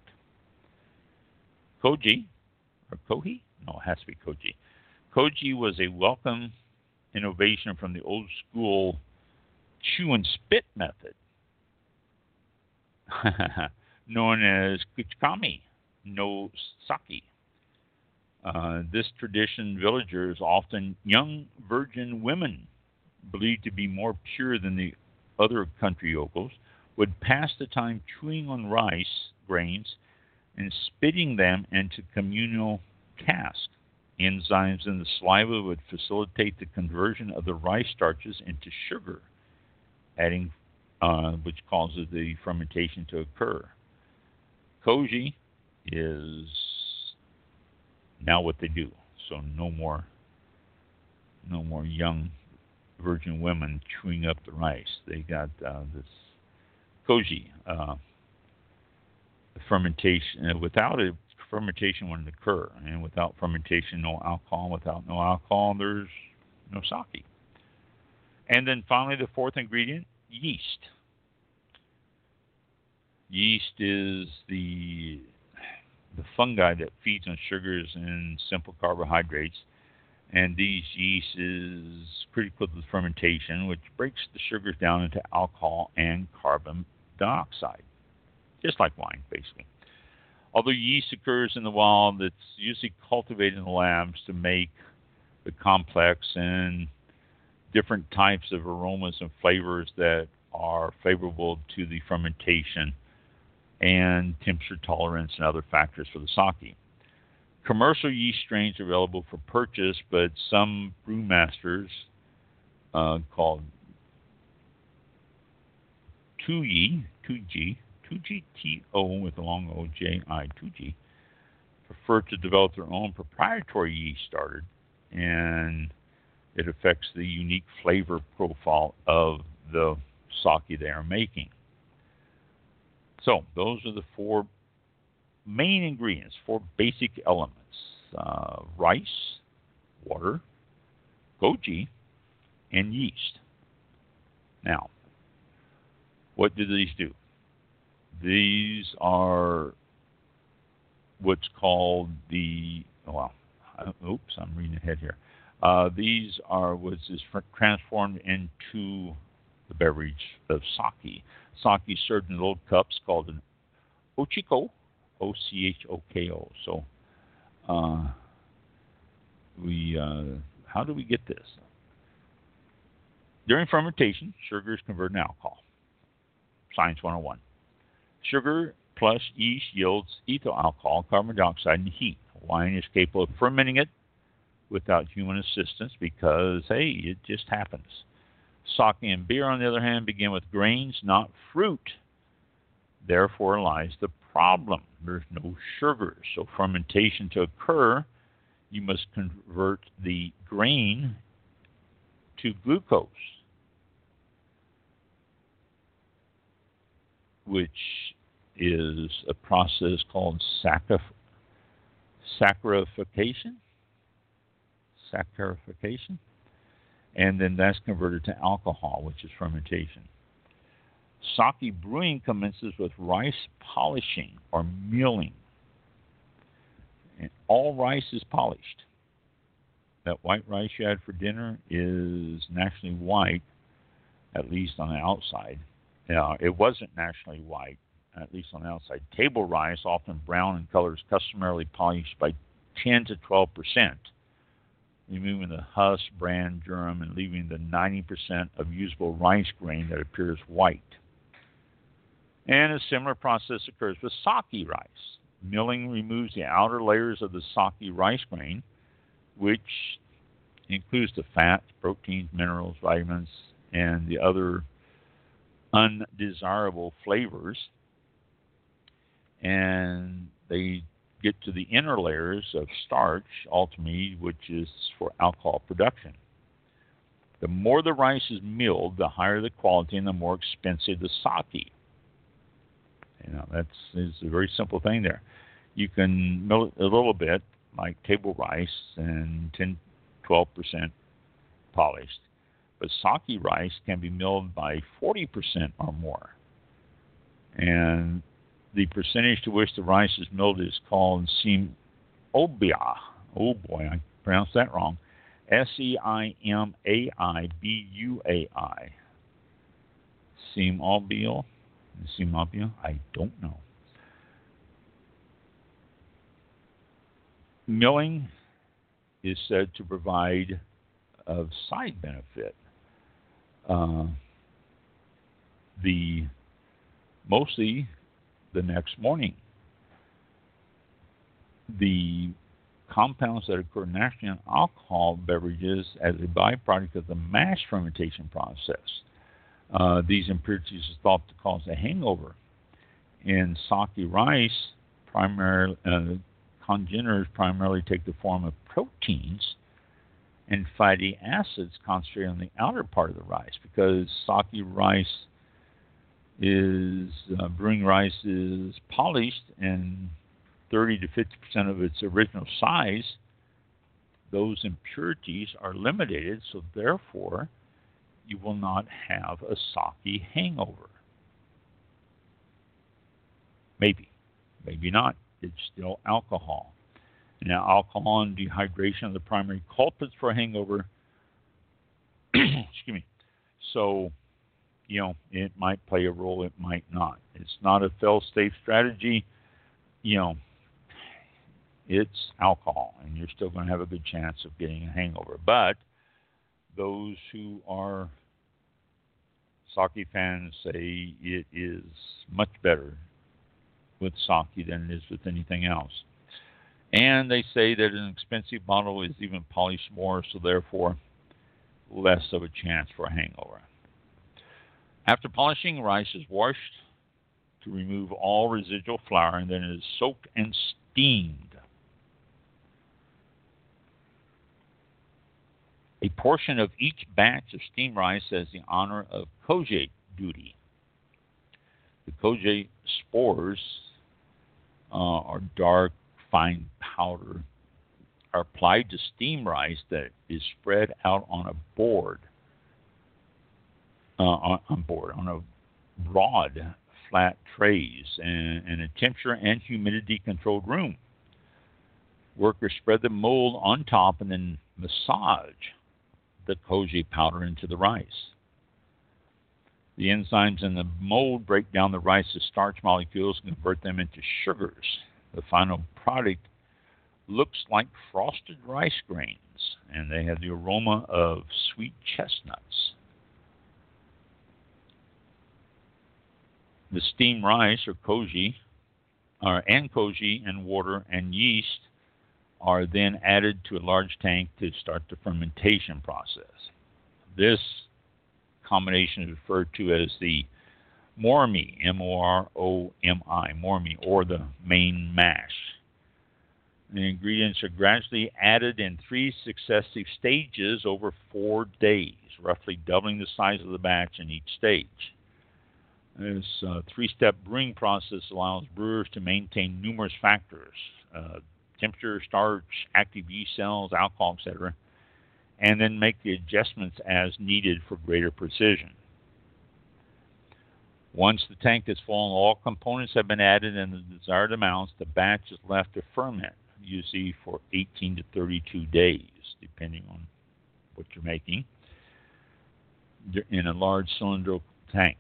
Koji, or kohi? No, it has to be koji. Koji was a welcome innovation from the old school chew and spit method, known as kuchikami no sake. Uh, this tradition, villagers, often young virgin women, believed to be more pure than the other country yokels, would pass the time chewing on rice grains and spitting them into communal casks. Enzymes in the saliva would facilitate the conversion of the rice starches into sugar, adding, uh, which causes the fermentation to occur. Koji is now what they do. So no more, no more young virgin women chewing up the rice. They got uh, this koji. Uh, fermentation. Uh, without it, fermentation wouldn't occur, and without fermentation, no alcohol. Without no alcohol, there's no sake. And then finally, the fourth ingredient, yeast. Yeast is the the fungi that feeds on sugars and simple carbohydrates, and these yeast is critical to the fermentation, which breaks the sugars down into alcohol and carbon dioxide, just like wine, basically. Although yeast occurs in the wild, it's usually cultivated in the labs to make the complex and different types of aromas and flavors that are favorable to the fermentation and temperature tolerance and other factors for the sake. Commercial yeast strains are available for purchase, but some brewmasters uh, called Tuji, Tuji, Tuji, T O with a long O, J I, Tuji, prefer to develop their own proprietary yeast starter, and it affects the unique flavor profile of the sake they are making. So those are the four main ingredients, four basic elements: uh, rice, water, koji, and yeast. Now, what do these do? These are what's called the, well, oops, I'm reading ahead here. Uh, these are what's is transformed into the beverage of sake. Sake is served in little cups called an ochiko, O C H O K O. So, uh, we, uh, how do we get this? During fermentation, sugar is converted to alcohol. Science one oh one. Sugar plus yeast yields ethyl alcohol, carbon dioxide, and heat. Wine is capable of fermenting it without human assistance because, hey, it just happens. Sake and beer, on the other hand, begin with grains, not fruit. Therefore lies the problem. There's no sugar. So fermentation to occur, you must convert the grain to glucose, which is a process called sacchar- saccharification. Saccharification. And then that's converted to alcohol, which is fermentation. Sake brewing commences with rice polishing or milling. And all rice is polished. That white rice you had for dinner is naturally white, at least on the outside. Uh, it wasn't naturally white, at least on the outside. Table rice, often brown in color, is customarily polished by ten to twelve percent, removing the husk, bran, germ, and leaving the ninety percent of usable rice grain that appears white. And a similar process occurs with sake rice. Milling removes the outer layers of the sake rice grain, which includes the fats, proteins, minerals, vitamins, and the other undesirable flavors. And they get to the inner layers of starch, ultimately, which is for alcohol production. The more the rice is milled, the higher the quality and the more expensive the sake. You know, that's is a very simple thing there. You can mill it a little bit, like table rice, and ten, twelve percent polished. But sake rice can be milled by forty percent or more. And the percentage to which the rice is milled is called seimobia. Oh boy, I pronounced that wrong. S E I M A I B U A I. Seimobia. Seimobia? I don't know. Milling is said to provide a side benefit. Uh, the mostly the next morning. The compounds that occur naturally in alcohol beverages as a byproduct of the mash fermentation process. Uh, these impurities are thought to cause a hangover. In sake rice, primarily, uh, congeners primarily take the form of proteins and fatty acids concentrated on the outer part of the rice, because sake rice is, uh, brewing rice is polished and thirty to fifty percent of its original size. Those impurities are eliminated, so therefore you will not have a sake hangover. Maybe, maybe not. It's still alcohol. Now, alcohol and dehydration are the primary culprits for a hangover. Excuse me. So, you know, it might play a role, it might not. It's not a fail-safe strategy. You know, it's alcohol, and you're still going to have a good chance of getting a hangover. But those who are sake fans say it is much better with sake than it is with anything else. And they say that an expensive bottle is even polished more, so therefore less of a chance for a hangover. After polishing, rice is washed to remove all residual flour, and then it is soaked and steamed. A portion of each batch of steamed rice has the honor of koji duty. The koji spores uh, are dark, fine powder, are applied to steamed rice that is spread out on a board, uh, on, on board, on a broad, flat trays in, in a temperature and humidity controlled room. Workers spread the mold on top and then massage the koji powder into the rice. The enzymes in the mold break down the rice's starch molecules and convert them into sugars. The final product looks like frosted rice grains, and they have the aroma of sweet chestnuts. The steamed rice, or koji, or, and koji and water and yeast are then added to a large tank to start the fermentation process. This combination is referred to as the Mormi, M O R O M I, Mormi, or the main mash. The ingredients are gradually added in three successive stages over four days, roughly doubling the size of the batch in each stage. This uh, three-step brewing process allows brewers to maintain numerous factors, uh, temperature, starch, active yeast cells, alcohol, et cetera, and then make the adjustments as needed for greater precision. Once the tank is full and all components have been added in the desired amounts, the batch is left to ferment, usually for eighteen to thirty-two days, depending on what you're making, in a large cylindrical tank.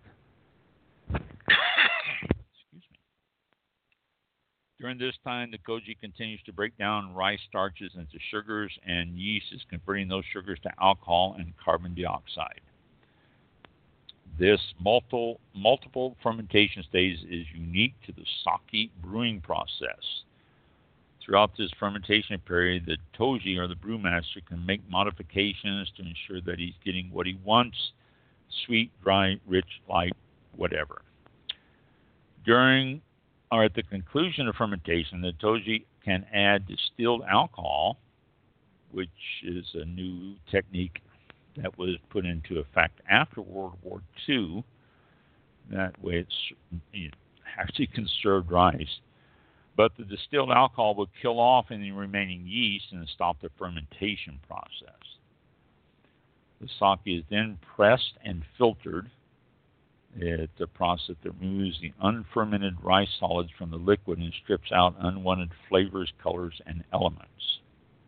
Excuse me. During this time, the koji continues to break down rice starches into sugars, and yeast is converting those sugars to alcohol and carbon dioxide. This multiple, multiple fermentation stage is unique to the sake brewing process. Throughout this fermentation period, the toji, or the brewmaster, can make modifications to ensure that he's getting what he wants: sweet, dry, rich, light, whatever. During or at the conclusion of fermentation, the toji can add distilled alcohol, which is a new technique that was put into effect after World War Two. That way it's you know, actually conserved rice. But the distilled alcohol will kill off any remaining yeast and stop the fermentation process. The sake is then pressed and filtered. It's a process that removes the unfermented rice solids from the liquid and strips out unwanted flavors, colors, and elements.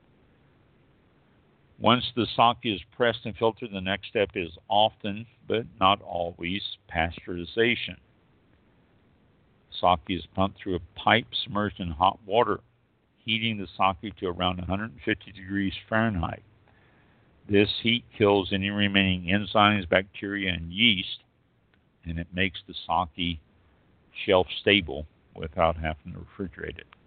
Once the sake is pressed and filtered, the next step is often, but not always, pasteurization. Sake is pumped through a pipe submerged in hot water, heating the sake to around one hundred fifty degrees Fahrenheit. This heat kills any remaining enzymes, bacteria, and yeast, and it makes the sake shelf stable without having to refrigerate it.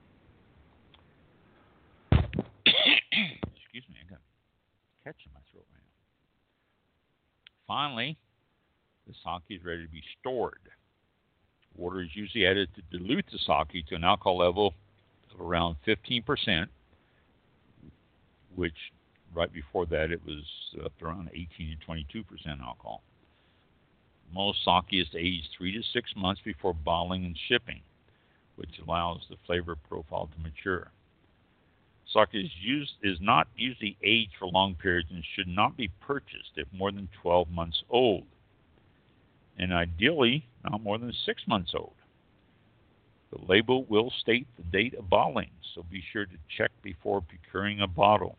Excuse me, I got a catch in my throat right now. Finally, the sake is ready to be stored. Water is usually added to dilute the sake to an alcohol level of around fifteen percent, which right before that it was up to around eighteen to twenty-two percent alcohol. Most sake is aged three to six months before bottling and shipping, which allows the flavor profile to mature. Sake is, used, is not usually aged for long periods and should not be purchased if more than twelve months old, and ideally not more than six months old. The label will state the date of bottling, so be sure to check before procuring a bottle.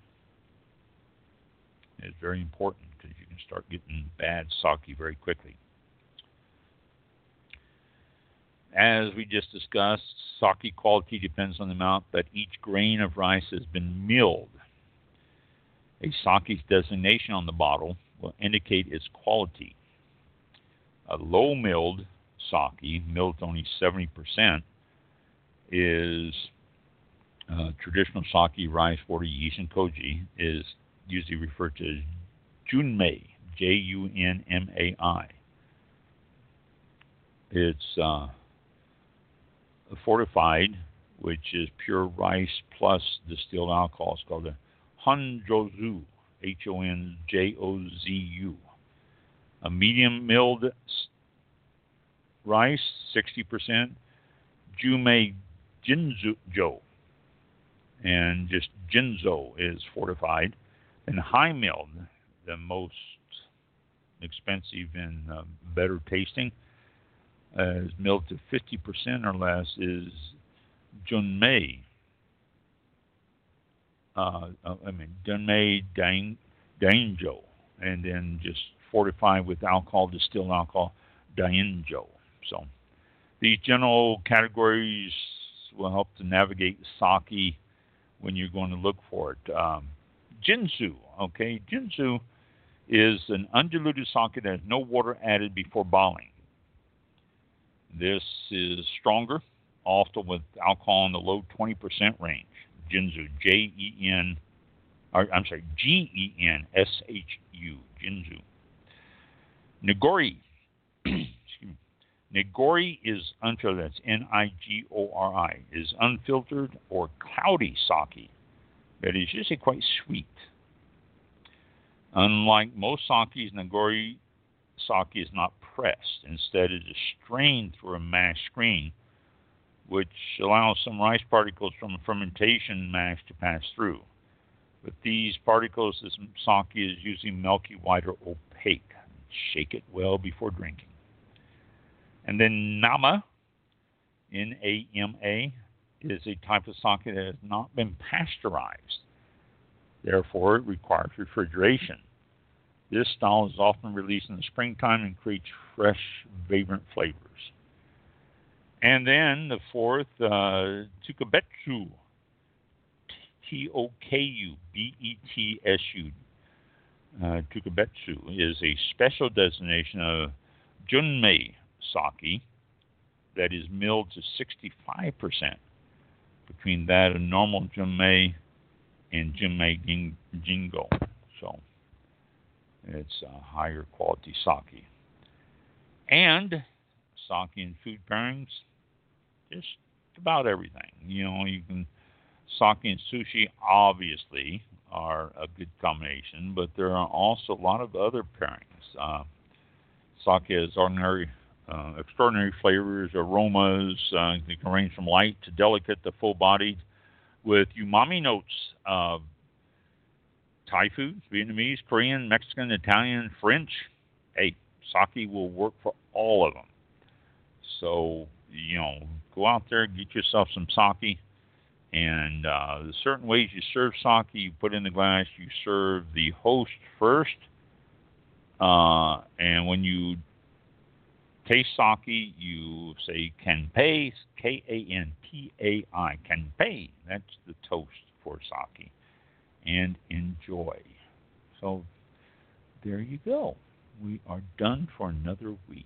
It's very important because you can start getting bad sake very quickly. As we just discussed, sake quality depends on the amount that each grain of rice has been milled. A sake's designation on the bottle will indicate its quality. A low milled sake, milled to only seventy percent, is uh, traditional sake, rice, water, yeast, and koji, is usually referred to as junmei, J U N M A I. It's uh, fortified, which is pure rice plus distilled alcohol. It's called a Honjozu, H O N J O Z U. A medium milled rice, sixty percent, Junmei Jinzo, and just Jinzo is fortified. And high milled, the most expensive and uh, better tasting, uh, is milled to fifty percent or less, is Junmei. Uh, I mean, Junmei Dain, Dainjo, and then just fortified with alcohol, distilled alcohol, Dainjo. So these general categories will help to navigate sake when you're going to look for it. Um, Jinzu, okay, Jinzu is an undiluted sake that has no water added before bottling. This is stronger, often with alcohol in the low twenty percent range. Ginsu, J E N, or I'm sorry, G E N S H U, Ginsu. Nigori, excuse me. Nigori is unfiltered, that's N I G O R I, is unfiltered or cloudy sake that is usually quite sweet. Unlike most sakes, Nigori sake is not pressed. Instead, it is strained through a mash screen, which allows some rice particles from a fermentation mash to pass through. With these particles, this sake is usually milky white or opaque. Shake it well before drinking. And then Nama, N A M A, is a type of sake that has not been pasteurized. Therefore, it requires refrigeration. This style is often released in the springtime and creates fresh, vibrant flavors. And then the fourth, uh, Tukabetsu, T O K U B E T S U. Uh, Tukabetsu is a special designation of Junmei sake that is milled to sixty-five percent between that of normal Junmei and Junmei Jin- Jingo. So it's a higher quality sake. And sake and food pairings, just about everything. You know, you can, sake and sushi obviously are a good combination, but there are also a lot of other pairings. Uh, sake has ordinary, uh, extraordinary flavors, aromas. Uh, they can range from light to delicate to full-bodied, with umami notes of Thai food, Vietnamese, Korean, Mexican, Italian, French. Hey, sake will work for all of them. So, you know, go out there, get yourself some sake. And uh, the certain ways you serve sake, you put in the glass, you serve the host first. Uh, and when you taste sake, you say kanpai, K A N P A I, kanpai. That's the toast for sake. And enjoy. So there you go. We are done for another week.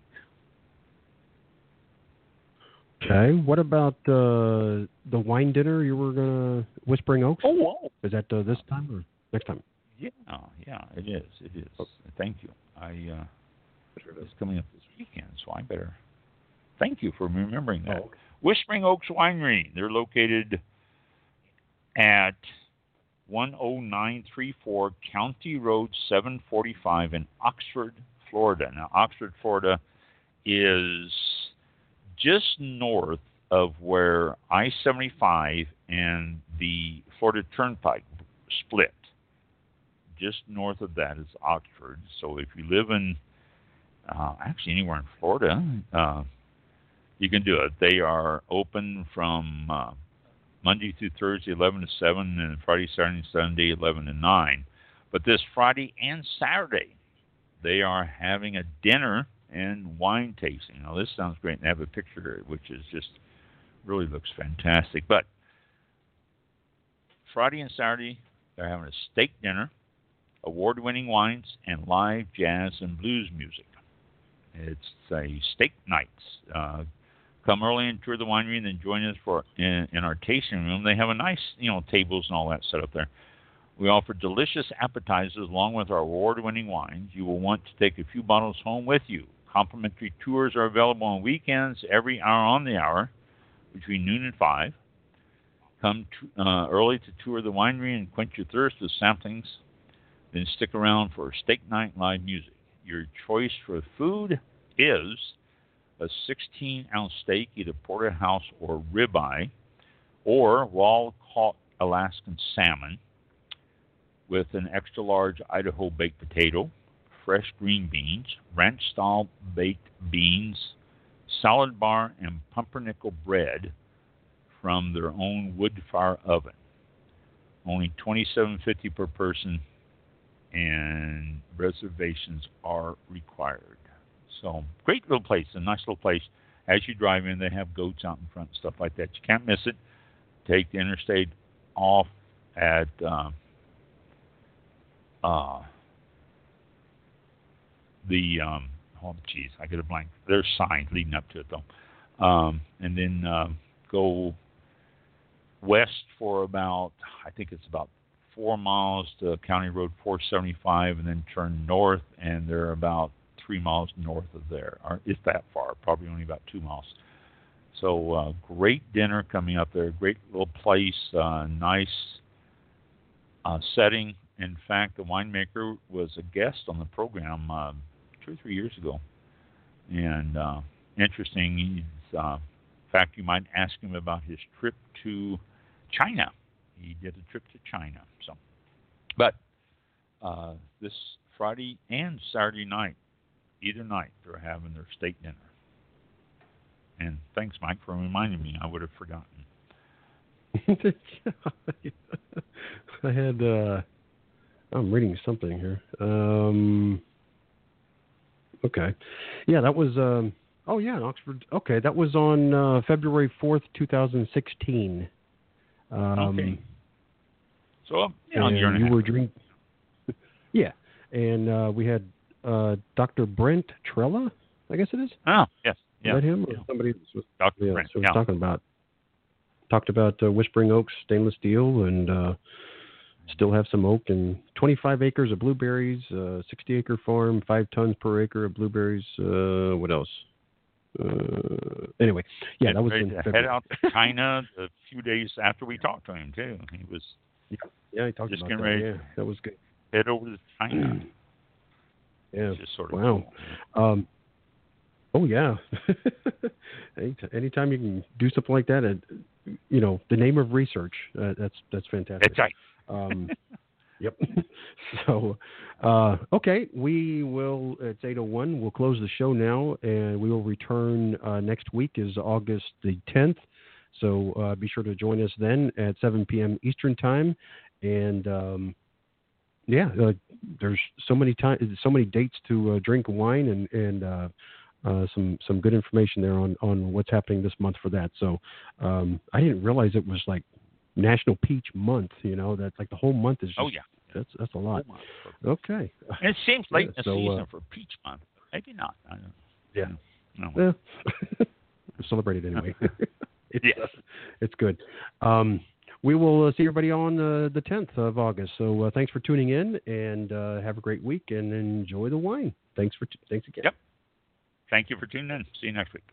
Okay. What about uh, the wine dinner you were gonna Whispering Oaks? Oh, wow. Is that uh, this time or next time? Yeah, yeah, it is. It is. Oh. Thank you. I uh, it's coming up this weekend, so I better thank you for remembering that. Oh, okay. Whispering Oaks Winery. They're located at one oh nine three four County Road seven forty-five in Oxford, Florida. Now, Oxford, Florida is just north of where I seventy-five and the Florida Turnpike split. Just north of that is Oxford. So if you live in, uh, actually anywhere in Florida, uh, you can do it. They are open from uh, Monday through Thursday, eleven to seven, and Friday, Saturday, and Sunday, eleven to nine. But this Friday and Saturday, they are having a dinner and wine tasting. Now, this sounds great, and I have a picture which is just really looks fantastic. But Friday and Saturday, they're having a steak dinner, award-winning wines, and live jazz and blues music. It's a steak night. Uh, come early and tour the winery, and then join us for in, in our tasting room. They have a nice, you know, tables and all that set up there. We offer delicious appetizers along with our award-winning wines. You will want to take a few bottles home with you. Complimentary tours are available on weekends, every hour on the hour, between noon and five. Come to, uh, early to tour the winery and quench your thirst with samplings. Then stick around for steak night and live music. Your choice for food is a sixteen-ounce steak, either porterhouse or ribeye, or wild-caught Alaskan salmon with an extra-large Idaho baked potato, fresh green beans, ranch-style baked beans, salad bar, and pumpernickel bread from their own wood-fire oven. Only twenty-seven fifty per person, and reservations are required. So, great little place, a nice little place. As you drive in, they have goats out in front, stuff like that. You can't miss it. Take the interstate off at uh, uh, the, um, oh, geez, I get a blank. There's signs leading up to it, though. Um, and then uh, go west for about, I think it's about four miles to County Road four seventy-five, and then turn north, and they're about three miles north of there. Or it's that far, probably only about two miles. So uh, great dinner coming up there, great little place, uh, nice uh, setting. In fact, the winemaker was a guest on the program uh, two or three years ago. And uh, interesting, he's, uh, in fact, you might ask him about his trip to China. He did a trip to China. So, But uh, this Friday and Saturday night, either night, they're having their state dinner. And thanks, Mike, for reminding me. I would have forgotten. I had, uh, I'm reading something here. Um, okay. Yeah, that was, um, oh, yeah, in Oxford. Okay, that was on uh, February fourth, twenty sixteen. Um, okay. So, you know, and you're you were drinking. Yeah. And uh, we had uh, Doctor Brent Trella, I guess it is. Oh, yes. Yeah. Is that him or yeah. somebody was, Doctor yeah, Brent, so yeah. talking about talked about uh, Whispering Oaks stainless steel, and uh, still have some oak, and twenty-five acres of blueberries, uh, sixty acre farm, five tons per acre of blueberries. Uh, what else? Uh, anyway, yeah, that was ready in to February. head out to China a few days after we talked to him too. He was Yeah, yeah, he talked just about getting that. ready Yeah, to that was good. head over to China. Yeah. Just sort of Wow. cool. Um, oh yeah. Any, anytime you can do something like that, uh, you know, the name of research. Uh, that's that's fantastic. That's right. Um, yep. So, uh, okay, we will. It's eight oh one. We'll close the show now, and we will return uh, next week. Is August the tenth. So uh, be sure to join us then at seven p.m. Eastern time. And um, yeah, uh, there's so many time, so many dates to uh, drink wine, and and uh, uh, some some good information there on, on what's happening this month for that. So um, I didn't realize it was like National Peach Month. You know, that's like the whole month is. Just, Oh yeah, that's that's a lot. For, okay. and it seems late Yeah, in the so, season uh, for Peach Month. Maybe not. I don't, Yeah. No. Yeah. Celebrate it anyway. it's, Yes. uh, it's good. Um, we will uh, see everybody on uh, the tenth of August. So uh, thanks for tuning in, and uh, have a great week, and enjoy the wine. Thanks for t- thanks again. Yep. Thank you for tuning in. See you next week.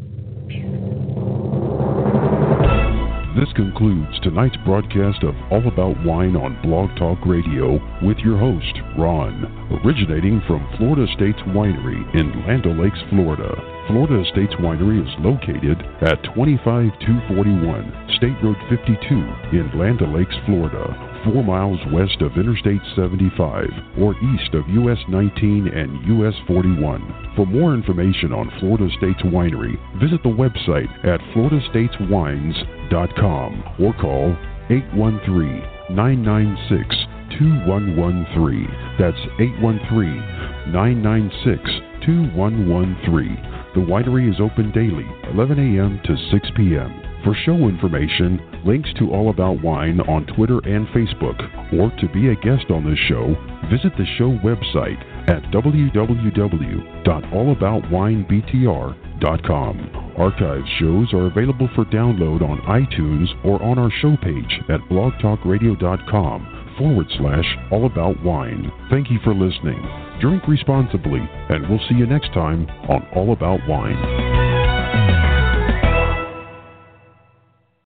This concludes tonight's broadcast of All About Wine on Blog Talk Radio with your host, Ron, originating from Florida Estates Winery in Land O'Lakes, Florida. Florida Estates Winery is located at twenty-five two forty-one State Road fifty-two in Land O'Lakes, Florida, four miles west of Interstate seventy-five or east of U S nineteen and U S forty-one. For more information on Florida Estates Winery, visit the website at florida states wines dot com or call eight one three, nine nine six, two one one three. That's eight one three, nine nine six, two one one three. The winery is open daily, eleven a.m. to six p.m. For show information, links to All About Wine on Twitter and Facebook, or to be a guest on this show, visit the show website at w w w dot all about wine b t r dot com. Archive shows are available for download on iTunes or on our show page at blogtalkradio.com forward slash all about wine. Thank you for listening. Drink responsibly, and we'll see you next time on All About Wine.